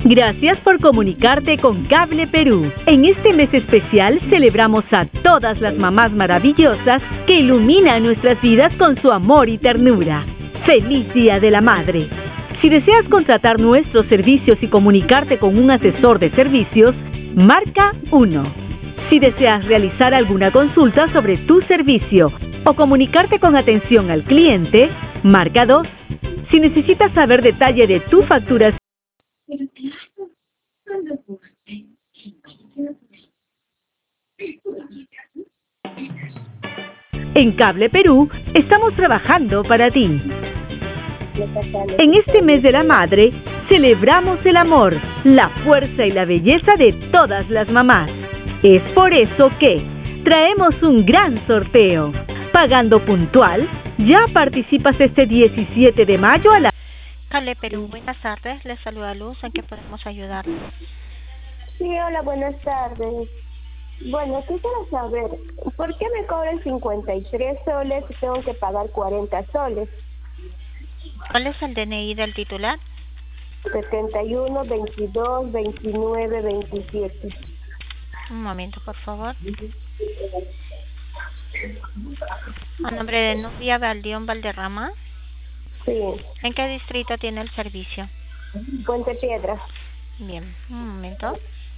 Gracias por comunicarte con Cable Perú. En este mes especial celebramos a todas las mamás maravillosas que iluminan nuestras vidas con su amor y ternura. ¡Feliz Día de la Madre! Si deseas contratar nuestros servicios y comunicarte con un asesor de servicios, marca 1. Si deseas realizar alguna consulta sobre tu servicio o comunicarte con atención al cliente, marca 2. Si necesitas saber detalle de tu facturación, en Cable Perú estamos trabajando para ti. En este mes de la madre, celebramos el amor, la fuerza y la belleza de todas las mamás. Es por eso que traemos un gran sorteo. Pagando puntual, ya participas este 17 de mayo a la... Cable Perú, buenas tardes. Les saluda Luz. ¿En qué podemos ayudar? Sí, hola, buenas tardes. Bueno, quisiera saber, ¿por qué me cobran 53 soles y tengo que pagar 40 soles? ¿Cuál es el DNI del titular? 71, 22, 29, 27. Un momento, por favor. A nombre de Nubia Valdión Valderrama. Sí. ¿En qué distrito tiene el servicio? Puente Piedra. Bien, un momento.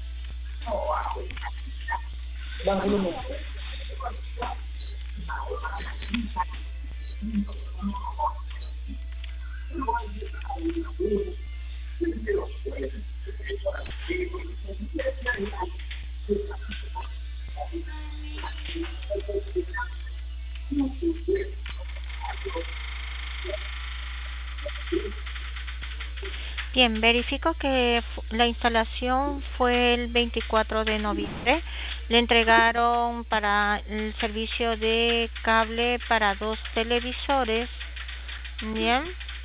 Bien, verifico que la instalación fue el 24 de noviembre. Le entregaron para el servicio de cable para 2 televisores. Bien.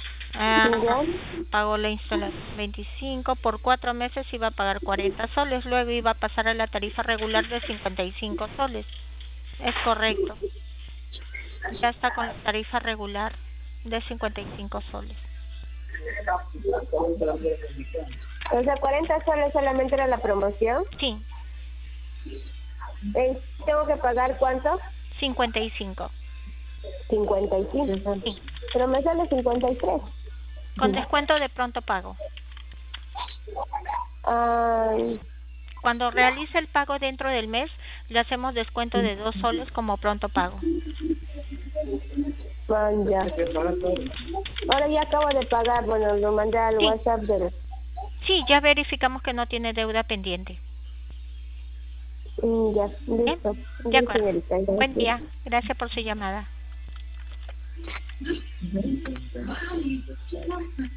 Pagó la instalación 25, por 4 meses iba a pagar 40 soles, luego iba a pasar a la tarifa regular de 55 soles. Es correcto. Ya está con la tarifa regular de 55 soles. O sea, 40 soles solamente era la promoción. Sí. ¿Tengo que pagar cuánto? 55. 55. Sí. Pero me sale 53. Con descuento de pronto pago. Cuando realice el pago dentro del mes, le hacemos descuento de 2 soles como pronto pago. Ya. Ahora ya acabo de pagar, bueno, lo mandé al WhatsApp del... Sí, ya verificamos que no tiene deuda pendiente. Ya, listo. De acuerdo. Buen día. Gracias por su llamada.